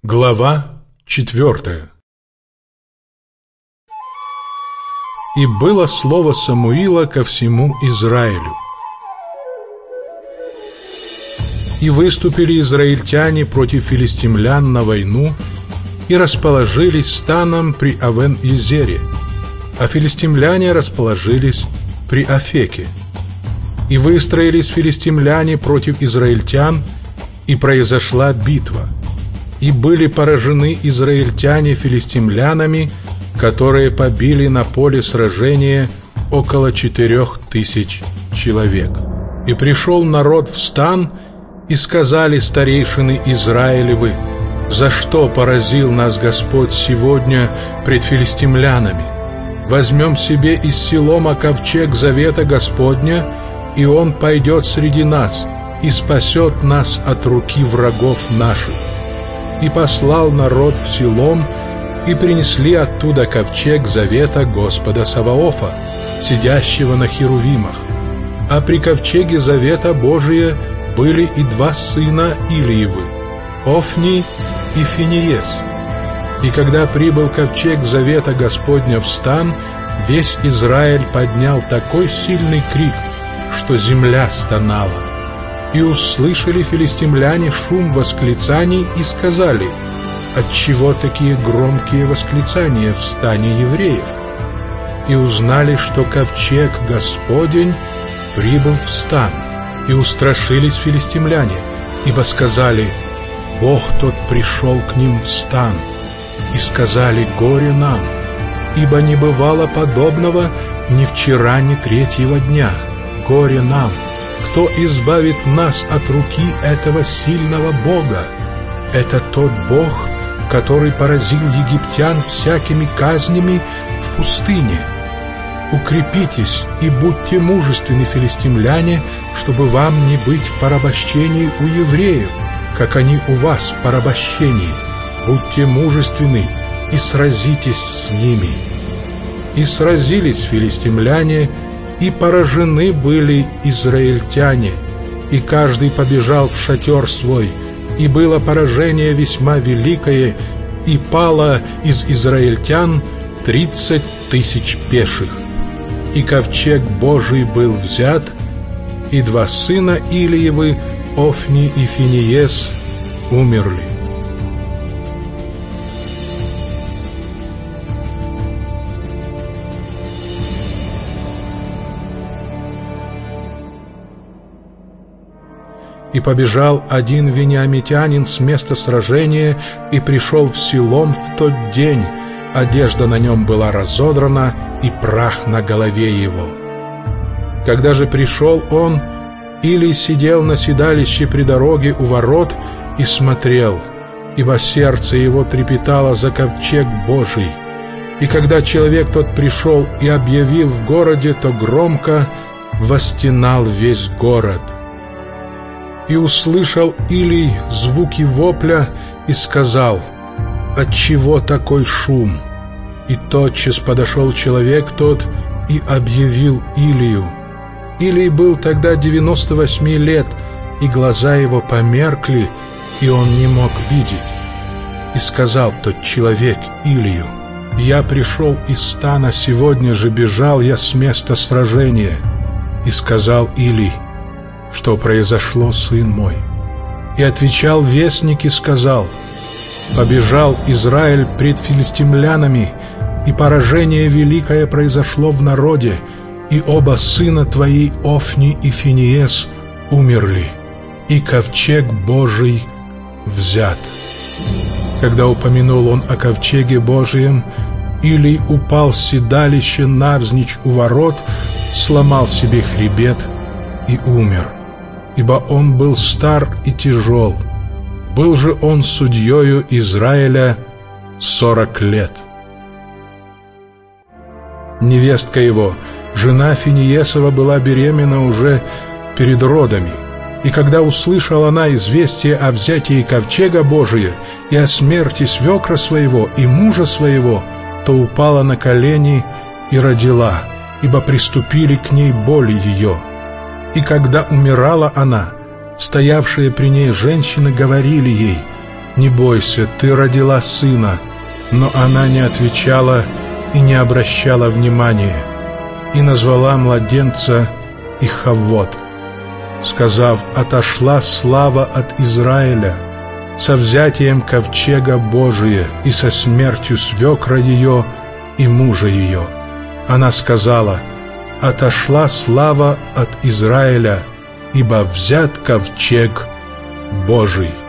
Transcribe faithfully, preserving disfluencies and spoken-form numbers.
Глава четвертая. И было слово Самуила ко всему Израилю. И выступили израильтяне против филистимлян на войну и расположились станом при Авен-Езере, а филистимляне расположились при Афеке. И выстроились филистимляне против израильтян, и произошла битва. И были поражены израильтяне филистимлянами, которые побили на поле сражения около четырех тысяч человек. И пришел народ в стан, и сказали старейшины Израилевы: «За что поразил нас Господь сегодня пред филистимлянами? Возьмем себе из Силома ковчег завета Господня, и он пойдет среди нас и спасет нас от руки врагов наших». И послал народ в Силом, и принесли оттуда ковчег завета Господа Саваофа, сидящего на херувимах. А при ковчеге завета Божия были и два сына Илиевы, Офни и Финиес. И когда прибыл ковчег завета Господня в стан, весь Израиль поднял такой сильный крик, что земля стонала. И услышали филистимляне шум восклицаний и сказали: «Отчего такие громкие восклицания в стане евреев?» И узнали, что ковчег Господень прибыл в стан, и устрашились филистимляне, ибо сказали: «Бог тот пришел к ним в стан». И сказали: «Горе нам, ибо не бывало подобного ни вчера, ни третьего дня. Горе нам! Кто избавит нас от руки этого сильного Бога? Это тот Бог, который поразил египтян всякими казнями в пустыне. Укрепитесь и будьте мужественны, филистимляне, чтобы вам не быть в порабощении у евреев, как они у вас в порабощении. Будьте мужественны и сразитесь с ними». И сразились филистимляне, и поражены были израильтяне, и каждый побежал в шатер свой, и было поражение весьма великое, и пало из израильтян тридцать тысяч пеших. И ковчег Божий был взят, и два сына Илиевы, Офни и Финиес, умерли. И побежал один вениамитянин с места сражения и пришел в Силом в тот день. Одежда на нем была разодрана, и прах на голове его. Когда же пришел он, Илий сидел на седалище при дороге у ворот и смотрел, ибо сердце его трепетало за ковчег Божий. И когда человек тот пришел и объявил в городе, то громко восстенал весь город. И услышал Илий звуки вопля и сказал: «Отчего такой шум?» И тотчас подошел человек тот и объявил Илию. Илий был тогда девяносто восьми лет, и глаза его померкли, и он не мог видеть. И сказал тот человек Илию: «Я пришел из стана, сегодня же бежал я с места сражения». И сказал Илий: «Что произошло, сын мой?» И отвечал вестник и сказал: «Побежал Израиль пред филистимлянами, и поражение великое произошло в народе, и оба сына твои, Офни и Финиес, умерли, и ковчег Божий взят». Когда упомянул он о ковчеге Божием, Илий упал с седалища навзничь у ворот, сломал себе хребет и умер, ибо он был стар и тяжел. Был же он судьею Израиля сорок лет. Невестка его, жена Финиесова, была беременна уже перед родами. И когда услышала она известие о взятии ковчега Божия и о смерти свекра своего и мужа своего, то упала на колени и родила, ибо приступили к ней боли ее. И когда умирала она, стоявшие при ней женщины говорили ей: «Не бойся, ты родила сына». Но она не отвечала и не обращала внимания, и назвала младенца Ихаввот, сказав: «Отошла слава от Израиля со взятием ковчега Божия и со смертью свекра ее и мужа ее». Она сказала: «Отошла слава от Израиля, ибо взят ковчег Божий».